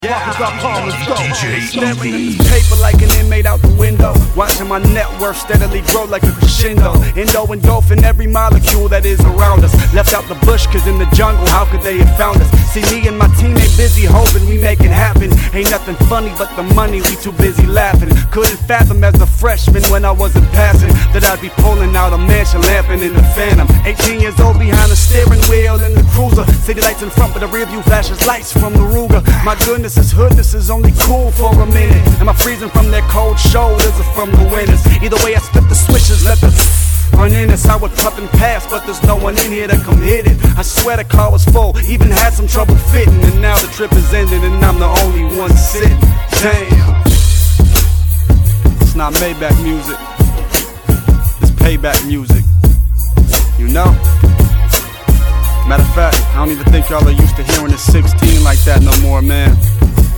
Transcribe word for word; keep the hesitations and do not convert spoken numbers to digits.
Yeah. Staring at this paper like an inmate out the window, watching my net worth steadily grow like a crescendo. Endo engulfing every molecule that is around us. Left out the bush cause in the jungle how could they have found us? See, me and my team ain't busy hoping we make it happen. Ain't nothing funny but the money, we too busy laughing. Couldn't fathom as a freshman when I wasn't passing that I'd be pulling out a mansion lamping in the Phantom. Eighteen years old behind the steering wheel in the cruiser. City lights in front but the rear view flashes lights from the Ruger. My goodness, this hood, this is only cool for a minute. Am I freezing from their cold shoulders or from the winters? Either way I split the switches, let the run in. It's how it puff and pass, but there's no one in here to come hit it. I swear the car was full, even had some trouble fitting. And now the trip is ending and I'm the only one sitting. Damn. It's not Maybach music, it's payback music. You know? Matter of fact, I don't even think y'all are used to hearing the sixteen like that no more, man.